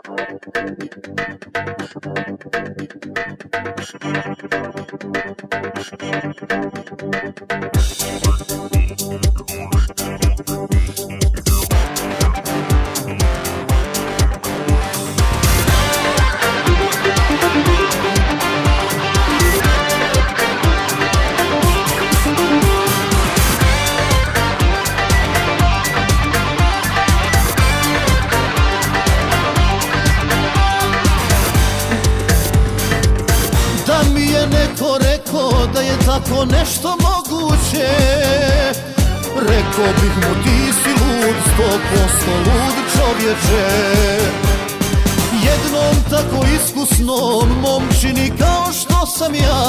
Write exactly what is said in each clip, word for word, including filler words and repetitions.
Neko rekao da je tako nešto moguće, rekao bih mu ti si lud, sto posto lud čovječe. Jednom tako iskusnom momčini kao što sam ja,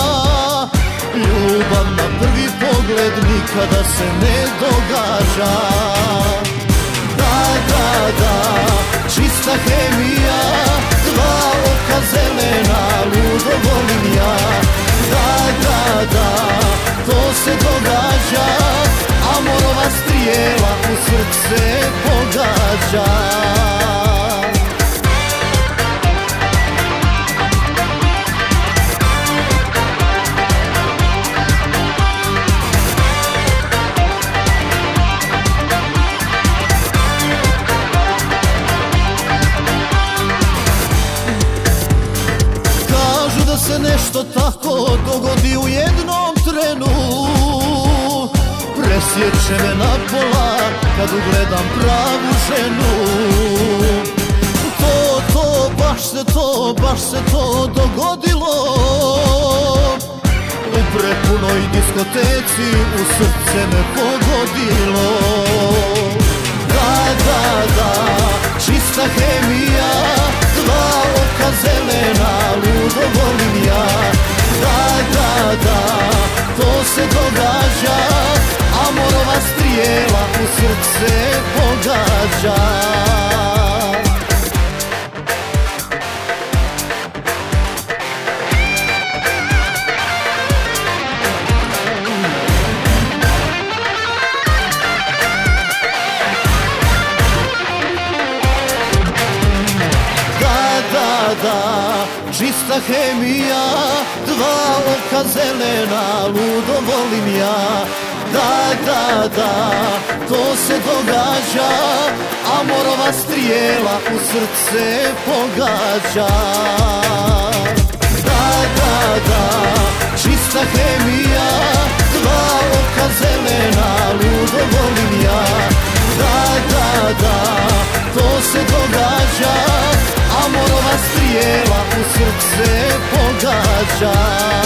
ljubav na prvi pogled nikada se ne događa. Da, da, da, čista hemija, dva oka zelena, ludo volim ja. Da, da, da, to se događa, amorova strijela u srce pogađa. Se nešto tako dogodi u jednom trenu, presjeće me na pola kad ugledam pravu ženu. To, to, baš se to, baš se to dogodilo u prepunoj diskoteci, u srce me pogodilo. Da, da, da, čista hemija, dva oka zelena, ludo volim ja. Da, da, da, to se događa, amorova strijela u srce pogađa. Da, čista hemija, dva oka zelena, ludo volim ja. Da, da, da, to se događa, amorova strijela u srce pogađa. Da, da, da, čista hemija, dva oka zelena, ludo volim ja. Da, da, da, to se događa, amorova strijela u srce pogađa.